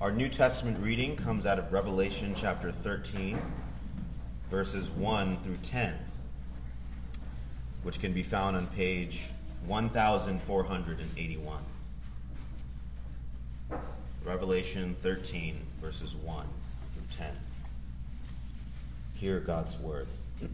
Our New Testament reading comes out of Revelation chapter 13, verses 1 through 10, which can be found on page 1481. Revelation 13, verses 1 through 10. Hear God's word.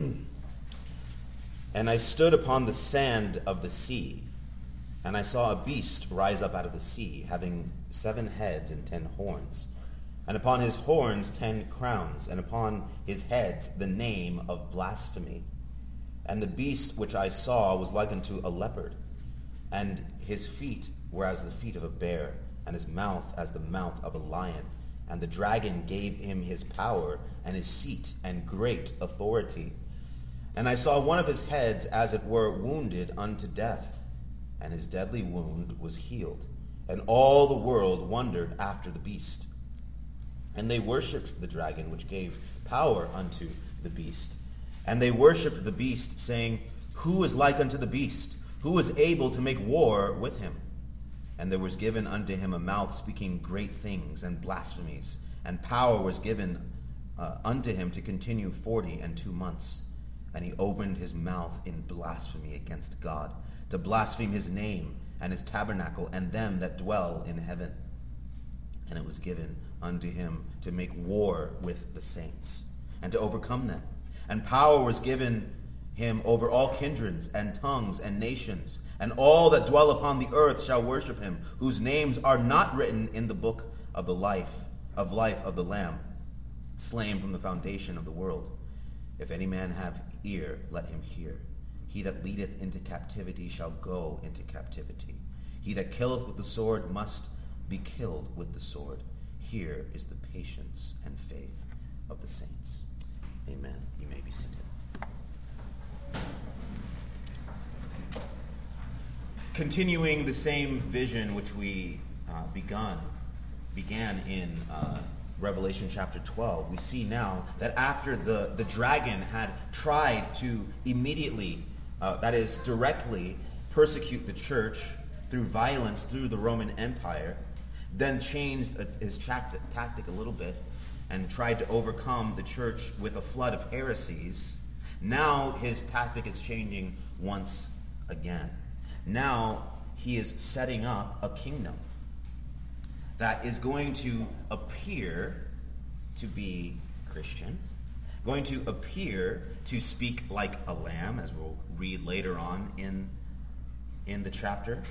And I stood upon the sand of the sea, and I saw a beast rise up out of the sea, having 7 heads and 10 horns, and upon his horns 10 crowns, and upon his heads the name of blasphemy. And the beast which I saw was like unto a leopard, and his feet were as the feet of a bear, and his mouth as the mouth of a lion. And the dragon gave him his power, and his seat, and great authority. And I saw one of his heads as it were wounded unto death, and his deadly wound was healed. And all the world wondered after the beast. And they worshipped the dragon, which gave power unto the beast. And they worshipped the beast, saying, Who is like unto the beast? Who is able to make war with him? And there was given unto him a mouth speaking great things and blasphemies. And power was given unto him to continue 42 months. And he opened his mouth in blasphemy against God, to blaspheme his name and his tabernacle and them that dwell in heaven. And it was given unto him to make war with the saints, and to overcome them. And power was given him over all kindreds and tongues and nations. And all that dwell upon the earth shall worship him, whose names are not written in the book of the life of the Lamb, slain from the foundation of the world. If any man have ear, let him hear. He that leadeth into captivity shall go into captivity. He that killeth with the sword must be killed with the sword. Here is the patience and faith of the saints. Amen. You may be seated. Continuing the same vision which we began in Revelation chapter 12, we see now that after the dragon had tried to immediately, that is directly, persecute the church through violence through the Roman Empire, then changed his tactic a little bit and tried to overcome the church with a flood of heresies, now his tactic is changing once again. Now he is setting up a kingdom that is going to appear to be Christian, going to appear to speak like a lamb, as we'll read later on in the chapter.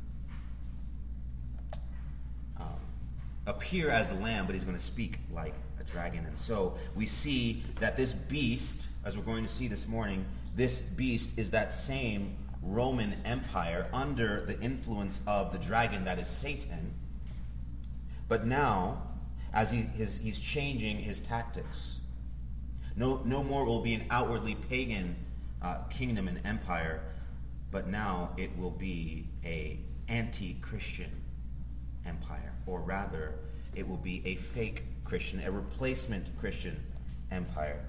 Appear as a lamb, but he's going to speak like a dragon. And so we see that this beast, as we're going to see this morning, this beast is that same Roman Empire under the influence of the dragon, that is Satan. But now, as he's changing his tactics, no more will be an outwardly pagan kingdom and empire, but now it will be a anti-Christian empire, or rather, it will be a fake Christian, a replacement Christian empire.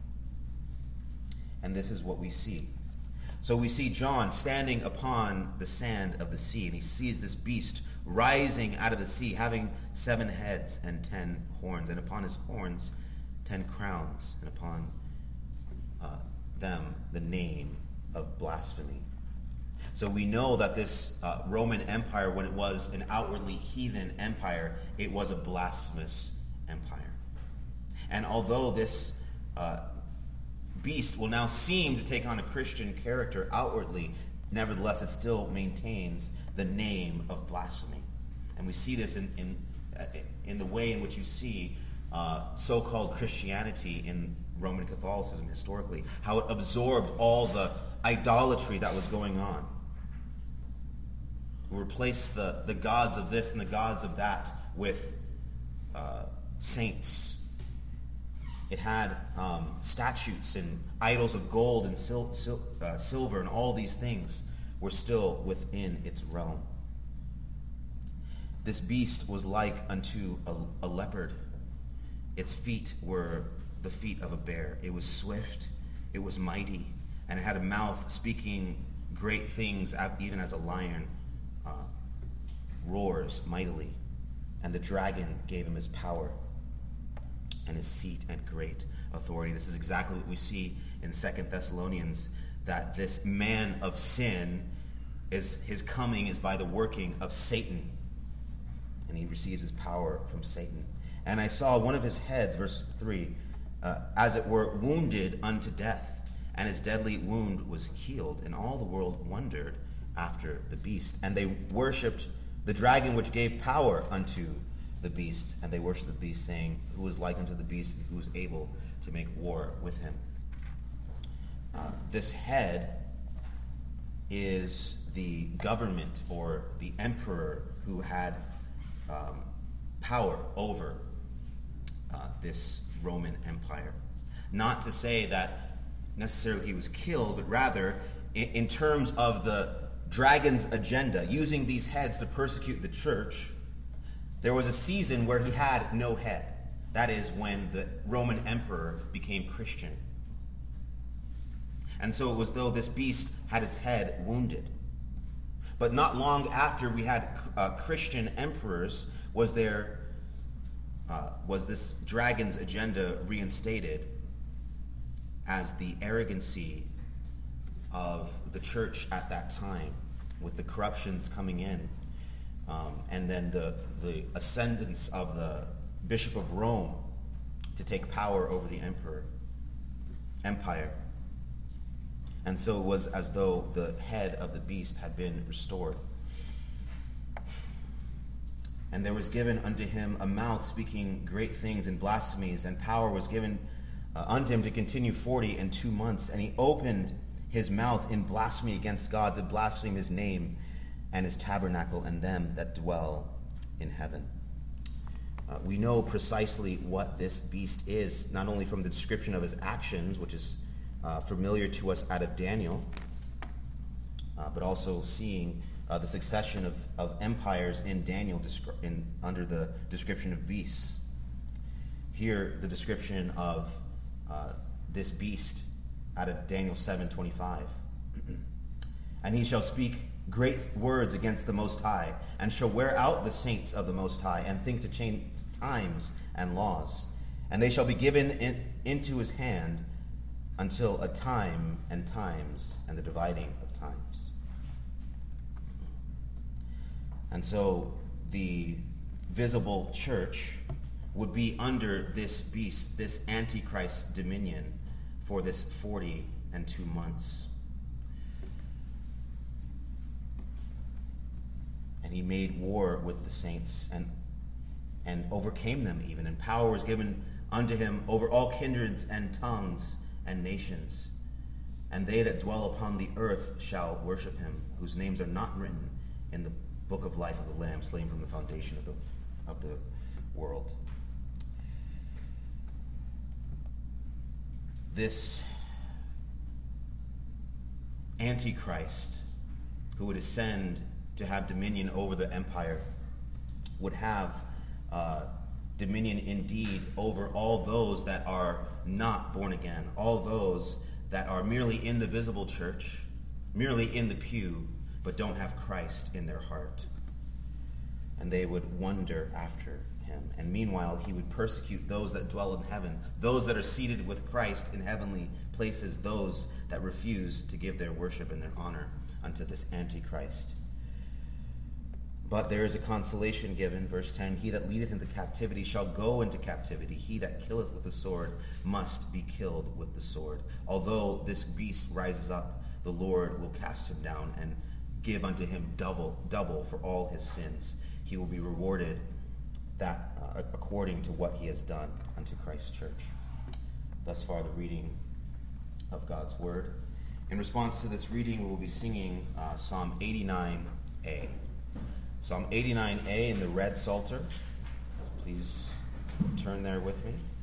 And this is what we see. So we see John standing upon the sand of the sea, and he sees this beast rising out of the sea, having 7 heads and 10 horns, and upon his horns 10 crowns, and upon them the name of blasphemy. So we know that this Roman Empire, when it was an outwardly heathen empire, it was a blasphemous empire. And although this beast will now seem to take on a Christian character outwardly, nevertheless it still maintains the name of blasphemy. And we see this in the way in which you see so-called Christianity in Roman Catholicism historically, how it absorbed all the idolatry that was going on. We replaced the gods of this and the gods of that with saints. It had statutes and idols of gold and silver, and all these things were still within its realm. This beast was like unto a leopard. Its feet were the feet of a bear. It was swift, it was mighty, and it had a mouth speaking great things, even as a lion roars mightily. And the dragon gave him his power and his seat and great authority. This is exactly what we see in 2 Thessalonians, that this man of sin, his coming is by the working of Satan. And he receives his power from Satan. And I saw one of his heads, verse 3, as it were, wounded unto death. And his deadly wound was healed. And all the world wondered after the beast. And they worshipped the dragon which gave power unto the beast. And they worshipped the beast, saying, who is like unto the beast, and who is able to make war with him. This head is the government or the emperor who had power over this Roman Empire. Not to say that necessarily he was killed, but rather in terms of the dragon's agenda, using these heads to persecute the church, there was a season where he had no head. That is when the Roman emperor became Christian. And so it was though this beast had his head wounded. But not long after we had Christian emperors was this dragon's agenda reinstated as the arrogancy of the church at that time, with the corruptions coming in, and then the ascendance of the Bishop of Rome to take power over the empire. And so it was as though the head of the beast had been restored. And there was given unto him a mouth speaking great things and blasphemies, and power was given unto him to continue 42 months. And he opened his mouth in blasphemy against God, to blaspheme his name and his tabernacle and them that dwell in heaven. We know precisely what this beast is, not only from the description of his actions, which is familiar to us out of Daniel, but also seeing the succession of empires in Daniel under the description of beasts. Here, the description of this beast out of Daniel 7:25. And he shall speak great words against the Most High, and shall wear out the saints of the Most High, and think to change times and laws. And they shall be given into his hand until a time and times and the dividing of times. And so the visible church would be under this beast, this Antichrist dominion, for this 42 months. And he made war with the saints and overcame them even. And power was given unto him over all kindreds and tongues and nations. And they that dwell upon the earth shall worship him, whose names are not written in the book of life of the Lamb, slain from the foundation of the world. This Antichrist, who would ascend to have dominion over the empire, would have dominion indeed over all those that are not born again, all those that are merely in the visible church, merely in the pew, but don't have Christ in their heart. And they would wonder after him. And meanwhile, he would persecute those that dwell in heaven, those that are seated with Christ in heavenly places, those that refuse to give their worship and their honor unto this Antichrist. But there is a consolation given, verse 10, he that leadeth into captivity shall go into captivity. He that killeth with the sword must be killed with the sword. Although this beast rises up, the Lord will cast him down and give unto him double for all his sins. He will be rewarded that according to what he has done unto Christ's church. Thus far the reading of God's word. In response to this reading, we will be singing Psalm 89a. Psalm 89a in the red Psalter. Please turn there with me.